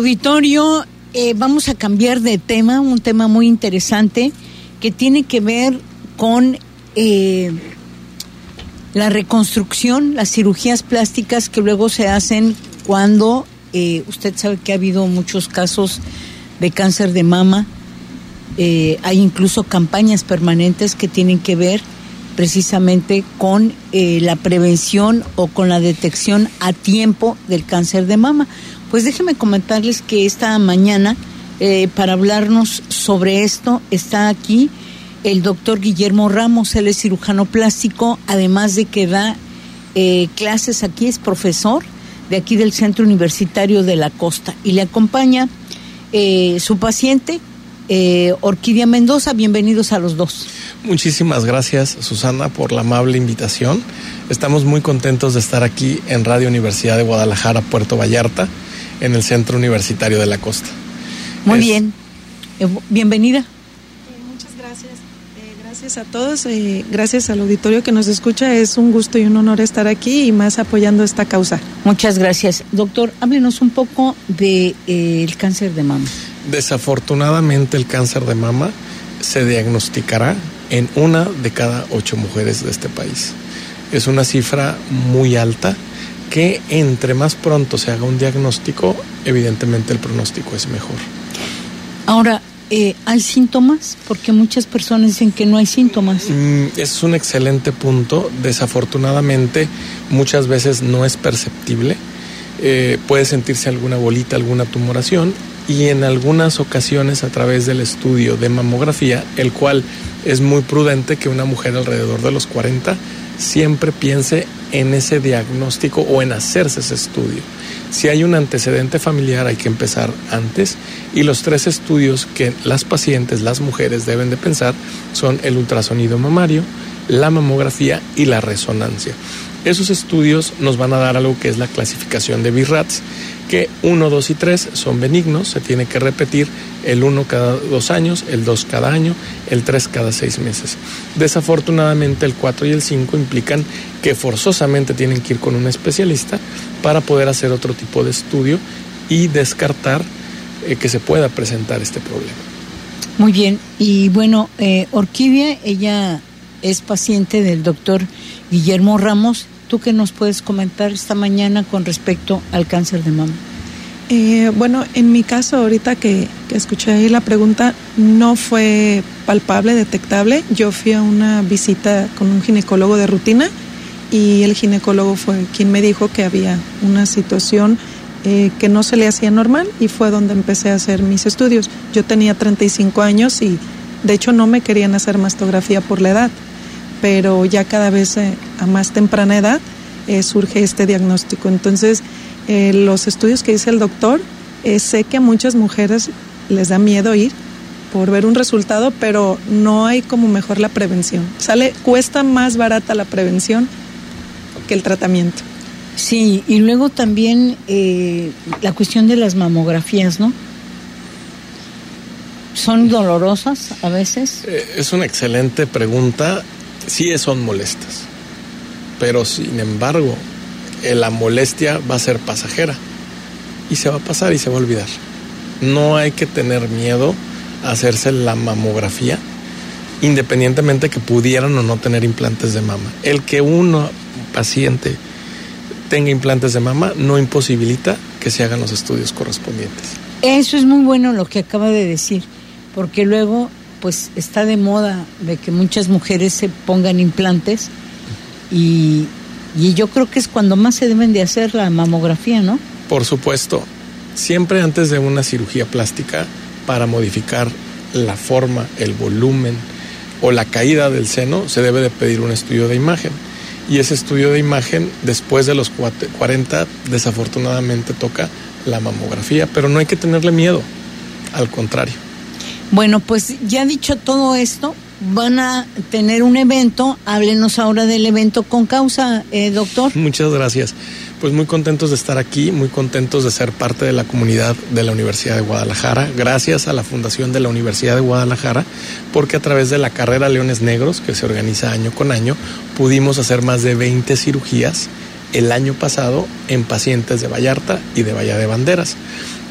auditorio, eh, vamos a cambiar de tema, un tema muy interesante que tiene que ver con eh, la reconstrucción, las cirugías plásticas que luego se hacen cuando eh, usted sabe que ha habido muchos casos de cáncer de mama. Eh, hay incluso campañas permanentes que tienen que ver precisamente con eh, la prevención o con la detección a tiempo del cáncer de mama. Pues déjenme comentarles que esta mañana, eh, para hablarnos sobre esto, está aquí el doctor Guillermo Ramos. Él es cirujano plástico, además de que da eh, clases aquí, es profesor de aquí del Centro Universitario de la Costa. Y le acompaña eh, su paciente, Eh, Orquídea Mendoza. Bienvenidos a los dos. Muchísimas gracias, Susana, por la amable invitación. Estamos muy contentos de estar aquí en Radio Universidad de Guadalajara, Puerto Vallarta, en el Centro Universitario de la Costa. Muy es... bien. Eh, bienvenida. Eh, muchas gracias. Eh, gracias a todos. Eh, gracias al auditorio que nos escucha. Es un gusto y un honor estar aquí y más apoyando esta causa. Muchas gracias. Doctor, háblenos un poco del de, eh, cáncer de mama. Desafortunadamente, el cáncer de mama se diagnosticará en una de cada ocho mujeres de este país. Es una cifra muy alta que entre más pronto se haga un diagnóstico, evidentemente el pronóstico es mejor. Ahora, eh, ¿hay síntomas? Porque muchas personas dicen que no hay síntomas. Mm, es un excelente punto. Desafortunadamente, muchas veces no es perceptible. Eh, puede sentirse alguna bolita, alguna tumoración, y en algunas ocasiones a través del estudio de mamografía, el cual es muy prudente que una mujer alrededor de los cuarenta siempre piense en ese diagnóstico o en hacerse ese estudio. Si hay un antecedente familiar, hay que empezar antes, y los tres estudios que las pacientes, las mujeres deben de pensar son el ultrasonido mamario, la mamografía y la resonancia. Esos estudios nos van a dar algo que es la clasificación de B I R A T S, que uno, dos y tres son benignos, se tiene que repetir el uno cada dos años, el dos cada año, el tres cada seis meses. Desafortunadamente el cuatro y el cinco implican que forzosamente tienen que ir con un especialista para poder hacer otro tipo de estudio y descartar eh, que se pueda presentar este problema. Muy bien, y bueno, eh, Orquídea, ella es paciente del doctor Guillermo Ramos. ¿Tú qué nos puedes comentar esta mañana con respecto al cáncer de mama? Eh, bueno, en mi caso, ahorita que, que escuché ahí la pregunta, no fue palpable, detectable. Yo fui a una visita con un ginecólogo de rutina y el ginecólogo fue quien me dijo que había una situación eh, que no se le hacía normal, y fue donde empecé a hacer mis estudios. Yo tenía treinta y cinco años y de hecho no me querían hacer mastografía por la edad, pero ya cada vez eh, a más temprana edad eh, surge este diagnóstico. Entonces, eh, los estudios que dice el doctor, eh, sé que a muchas mujeres les da miedo ir por ver un resultado, pero no hay como mejor la prevención. Sale, cuesta más barata la prevención que el tratamiento. Sí, y luego también eh, la cuestión de las mamografías, ¿no? ¿Son dolorosas a veces? Eh, es una excelente pregunta. Sí son molestas, pero sin embargo eh, la molestia va a ser pasajera y se va a pasar y se va a olvidar. No hay que tener miedo a hacerse la mamografía, independientemente que pudieran o no tener implantes de mama. El que uno paciente tenga implantes de mama no imposibilita que se hagan los estudios correspondientes. Eso es muy bueno lo que acaba de decir, porque luego pues está de moda de que muchas mujeres se pongan implantes y, y yo creo que es cuando más se deben de hacer la mamografía, ¿no? Por supuesto, siempre antes de una cirugía plástica para modificar la forma, el volumen o la caída del seno, se debe de pedir un estudio de imagen. Y ese estudio de imagen, después de los cuarenta, desafortunadamente toca la mamografía, pero no hay que tenerle miedo, al contrario. Bueno, pues ya dicho todo esto, van a tener un evento. Háblenos ahora del evento con causa, eh, doctor. Muchas gracias. Pues muy contentos de estar aquí, muy contentos de ser parte de la comunidad de la Universidad de Guadalajara, gracias a la Fundación de la Universidad de Guadalajara, porque a través de la carrera Leones Negros, que se organiza año con año, pudimos hacer más de veinte cirugías el año pasado en pacientes de Vallarta y de Bahía de Banderas.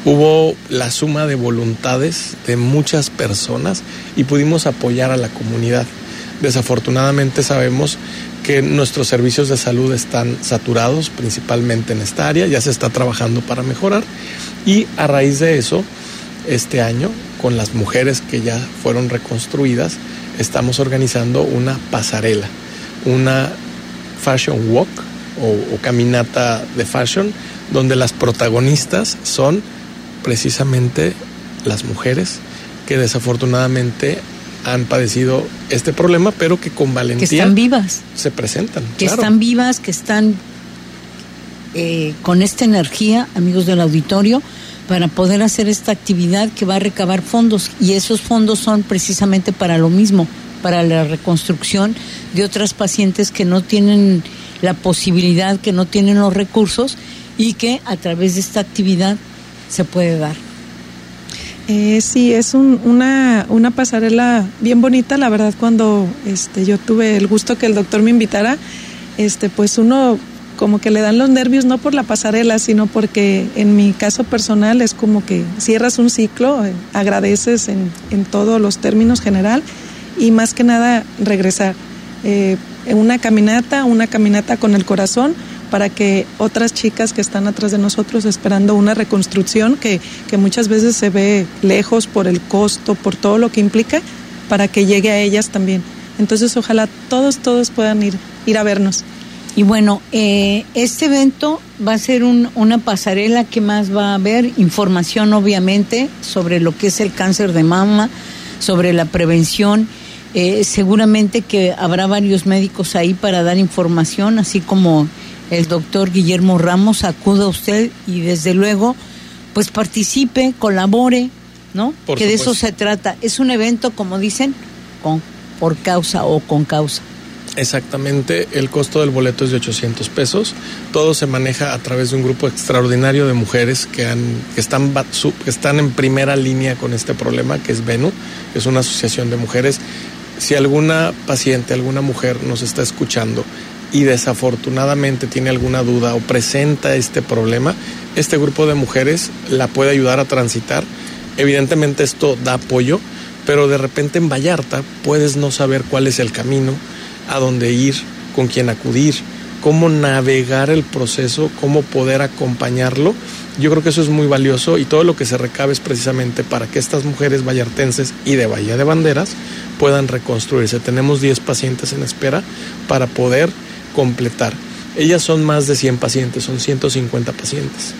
hubo la suma de voluntades de muchas personas y pudimos apoyar a la comunidad. Desafortunadamente sabemos que nuestros servicios de salud están saturados, principalmente en esta área, ya se está trabajando para mejorar, y a raíz de eso, este año, con las mujeres que ya fueron reconstruidas, estamos organizando una pasarela, una fashion walk o, o caminata de fashion, donde las protagonistas son precisamente las mujeres que desafortunadamente han padecido este problema, pero que con valentía que están vivas, se presentan. Que claro. están vivas, que están eh, con esta energía, amigos del auditorio, para poder hacer esta actividad que va a recabar fondos, y esos fondos son precisamente para lo mismo, para la reconstrucción de otras pacientes que no tienen la posibilidad, que no tienen los recursos, y que a través de esta actividad se puede dar. Eh, sí, es un, una, una pasarela bien bonita, la verdad. Cuando este, yo tuve el gusto que el doctor me invitara, este, pues uno como que le dan los nervios, no por la pasarela, sino porque en mi caso personal es como que cierras un ciclo, eh, agradeces en, en todos los términos general, y más que nada regresar. Eh, una caminata, una caminata con el corazón, para que otras chicas que están atrás de nosotros esperando una reconstrucción que, que muchas veces se ve lejos por el costo, por todo lo que implica, para que llegue a ellas también. Entonces ojalá todos, todos puedan ir, ir a vernos. Y bueno, eh, este evento va a ser un, una pasarela. ¿Qué más va a haber? Información, obviamente, sobre lo que es el cáncer de mama, sobre la prevención. Eh, seguramente que habrá varios médicos ahí para dar información, así como el doctor Guillermo Ramos. Acuda usted y desde luego pues participe, colabore, ¿no? Por que supuesto. De eso se trata. Es un evento, como dicen, con por causa o con causa. Exactamente, el costo del boleto es de ochocientos pesos. Todo se maneja a través de un grupo extraordinario de mujeres que, han, que, están, que están en primera línea con este problema, que es Venu, es una asociación de mujeres. Si alguna paciente, alguna mujer nos está escuchando y desafortunadamente tiene alguna duda o presenta este problema, este grupo de mujeres la puede ayudar a transitar. Evidentemente esto da apoyo, pero de repente en Vallarta puedes no saber cuál es el camino, a dónde ir, con quién acudir, cómo navegar el proceso, cómo poder acompañarlo. Yo creo que eso es muy valioso, y todo lo que se recabe es precisamente para que estas mujeres vallartenses y de Bahía de Banderas puedan reconstruirse. Tenemos diez pacientes en espera para poder completar. Ellas son más de cien pacientes, son ciento cincuenta pacientes.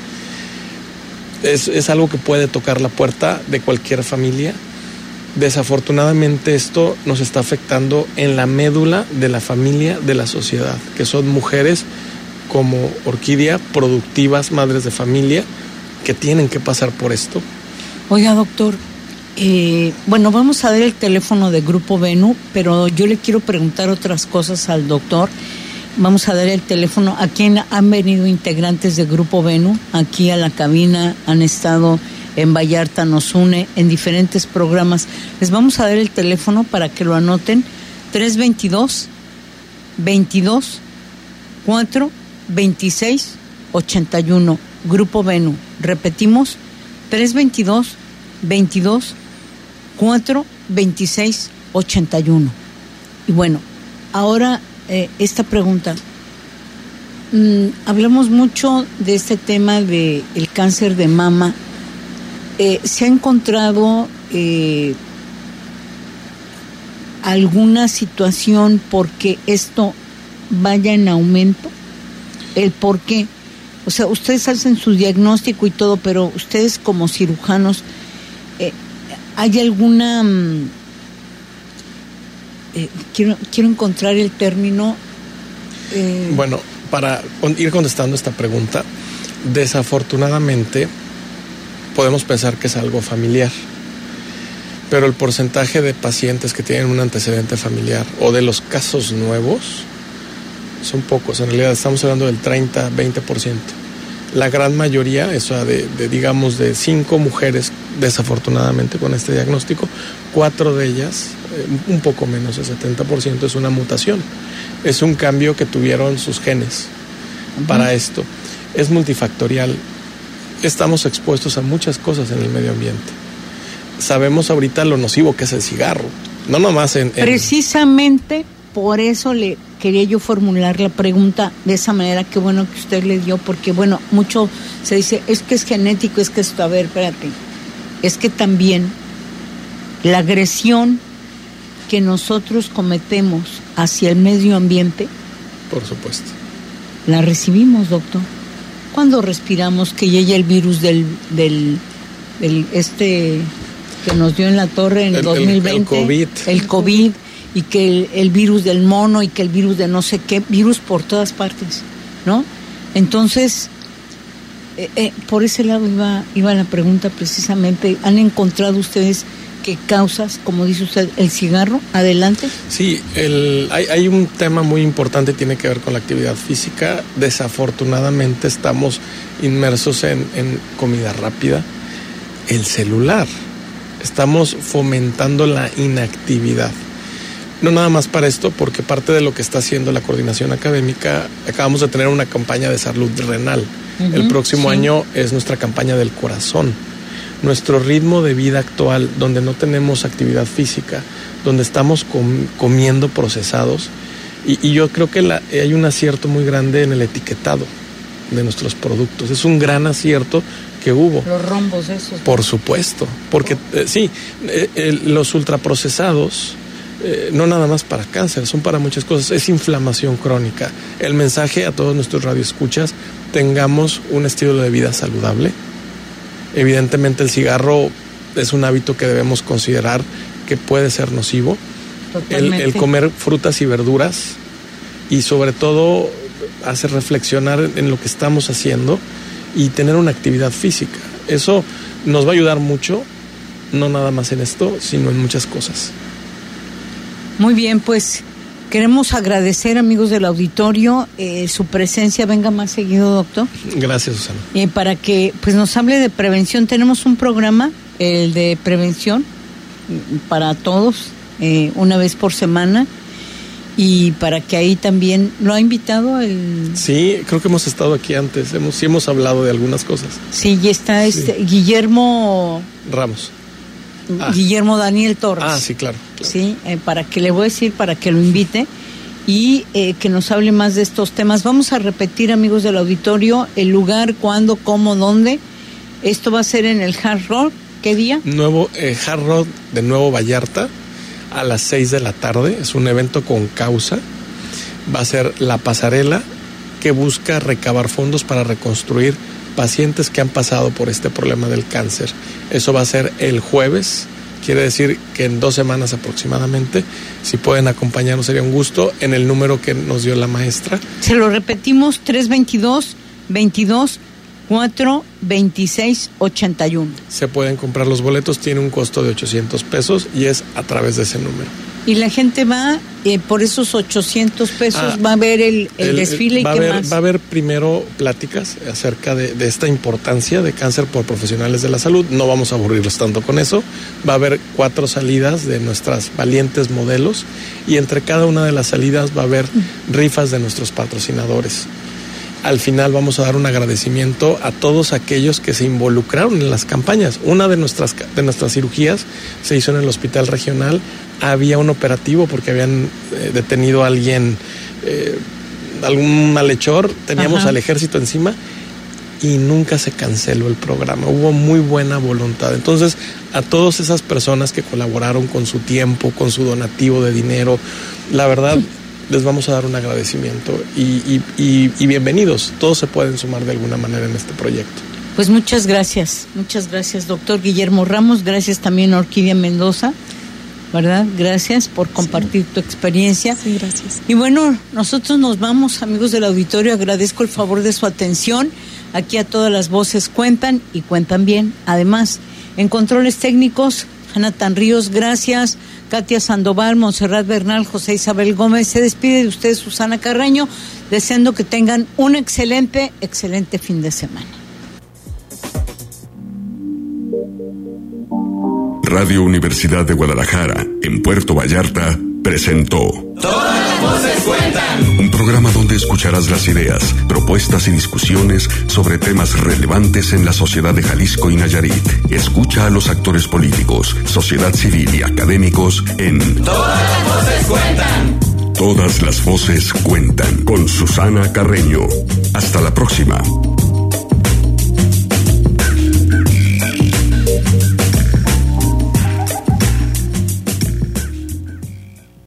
Es, es algo que puede tocar la puerta de cualquier familia. Desafortunadamente esto nos está afectando en la médula de la familia, de la sociedad, que son mujeres como Orquídea, productivas, madres de familia, que tienen que pasar por esto. Oiga, doctor, eh, bueno, vamos a dar el teléfono de Grupo Venu, pero yo le quiero preguntar otras cosas al doctor. Vamos a dar el teléfono. ¿A quién han venido integrantes de Grupo Venu? Aquí a la cabina, han estado en Vallarta, Nos Une, en diferentes programas. Les vamos a dar el teléfono para que lo anoten. tres veintidós, veintidós, cuatro, veintiséis, ochenta y uno. Grupo Venu. Repetimos, tres veintidós, veintidós, cuatro, veintiséis, ochenta y uno. Y bueno, ahora eh, esta pregunta. Mm, hablamos mucho de este tema de el cáncer de mama. Eh, ¿Se ha encontrado eh, alguna situación porque esto vaya en aumento? ¿El por qué? O sea, ustedes hacen su diagnóstico y todo, pero ustedes como cirujanos, eh, ¿hay alguna... Eh, quiero, quiero encontrar el término... Eh... Bueno, para ir contestando esta pregunta, desafortunadamente podemos pensar que es algo familiar, pero el porcentaje de pacientes que tienen un antecedente familiar o de los casos nuevos son pocos. En realidad estamos hablando del treinta, veinte por ciento. La gran mayoría, eso de, de digamos de cinco mujeres desafortunadamente con este diagnóstico, cuatro de ellas, eh, un poco menos, el setenta por ciento es una mutación. Es un cambio que tuvieron sus genes. Uh-huh. Para esto. Es multifactorial. estamos expuestos a muchas cosas en el medio ambiente. Sabemos ahorita lo nocivo que es el cigarro, no nomás en... en... Precisamente por eso le quería yo formular la pregunta de esa manera, qué bueno que usted le dio, porque bueno, mucho se dice, es que es genético, es que esto, a ver, espérate, es que también la agresión que nosotros cometemos hacia el medio ambiente, por supuesto, la recibimos, doctor. Cuando respiramos que llegue el virus del, del, del este que nos dio en la torre en el, dos mil veinte, el, el COVID, el COVID, y que el, el virus del mono y que el virus de no sé qué, virus por todas partes, ¿no? Entonces, eh, eh, por ese lado iba, iba la pregunta precisamente. ¿Han encontrado ustedes qué causas, como dice usted, el cigarro? Adelante. Sí, el, hay, hay un tema muy importante, tiene que ver con la actividad física. Desafortunadamente estamos inmersos en, en comida rápida, el celular. Estamos fomentando la inactividad. No nada más para esto, porque parte de lo que está haciendo la coordinación académica, acabamos de tener una campaña de salud renal. Uh-huh, el próximo sí. año es nuestra campaña del corazón. Nuestro ritmo de vida actual, donde no tenemos actividad física, donde estamos com- comiendo procesados, y, y yo creo que la, hay un acierto muy grande en el etiquetado de nuestros productos. Es un gran acierto que hubo. Los rombos esos. Por supuesto, porque eh, sí, eh, eh, los ultraprocesados, eh, no nada más para cáncer, son para muchas cosas, es inflamación crónica. El mensaje a todos nuestros radioescuchas, tengamos un estilo de vida saludable. Evidentemente el cigarro es un hábito que debemos considerar que puede ser nocivo. El, el comer frutas y verduras, y sobre todo hace reflexionar en lo que estamos haciendo y tener una actividad física. Eso nos va a ayudar mucho, no nada más en esto, sino en muchas cosas. Muy bien, pues queremos agradecer, amigos del auditorio, eh, su presencia. Venga más seguido, doctor. Gracias, Susana. Eh, para que pues nos hable de prevención. Tenemos un programa, el de prevención, para todos, eh, una vez por semana. Y para que ahí también lo ha invitado el... Sí, creo que hemos estado aquí antes, hemos, sí hemos hablado de algunas cosas. Sí, y está este sí. Guillermo Ramos. Ah. Guillermo Daniel Torres. Ah, sí, claro. claro. Sí, eh, para que le voy a decir, para que lo invite y eh, que nos hable más de estos temas. Vamos a repetir, amigos del auditorio, el lugar, cuándo, cómo, dónde. Esto va a ser en el Hard Rock. ¿Qué día? Nuevo eh, Hard Rock de Nuevo Vallarta, a las seis de la tarde. Es un evento con causa. Va a ser la pasarela que busca recabar fondos para reconstruir pacientes que han pasado por este problema del cáncer. Eso va a ser el jueves, quiere decir que en dos semanas aproximadamente. Si pueden acompañarnos sería un gusto, en el número que nos dio la maestra. Se lo repetimos, tres veintidós, veintidós, cuatro veintiséis, ochenta y uno. Se pueden comprar los boletos, tiene un costo de ochocientos pesos y es a través de ese número. Y la gente va, eh, por esos ochocientos pesos, ah, va a ver el, el, el desfile va y qué a ver, más. Va a haber primero pláticas acerca de, de esta importancia de cáncer por profesionales de la salud. No vamos a aburrirlos tanto con eso. Va a haber cuatro salidas de nuestras valientes modelos y entre cada una de las salidas va a haber rifas de nuestros patrocinadores. Al final vamos a dar un agradecimiento a todos aquellos que se involucraron en las campañas. Una de nuestras, de nuestras cirugías se hizo en el hospital regional. Había un operativo porque habían eh, detenido a alguien, eh, algún malhechor. Teníamos Ajá. al ejército encima y nunca se canceló el programa. Hubo muy buena voluntad. Entonces, a todas esas personas que colaboraron con su tiempo, con su donativo de dinero, la verdad... Sí. Les vamos a dar un agradecimiento y, y, y, y bienvenidos. Todos se pueden sumar de alguna manera en este proyecto. Pues muchas gracias, muchas gracias, doctor Guillermo Ramos. Gracias también a Orquídea Mendoza, ¿verdad? Gracias por compartir sí. tu experiencia. Sí, gracias. Y bueno, nosotros nos vamos, amigos del auditorio. Agradezco el favor de su atención. Aquí a todas las voces cuentan y cuentan bien. Además, en controles técnicos, Jonathan Ríos, gracias. Katia Sandoval, Montserrat Bernal, José Isabel Gómez. Se despide de ustedes Susana Carreño, deseando que tengan un excelente, excelente fin de semana. Radio Universidad de Guadalajara, en Puerto Vallarta, presentó Todas las voces cuentan. Un programa donde escucharás las ideas, propuestas y discusiones sobre temas relevantes en la sociedad de Jalisco y Nayarit. Escucha a los actores políticos, sociedad civil y académicos en Todas las voces cuentan. Todas las voces cuentan con Susana Carreño. Hasta la próxima.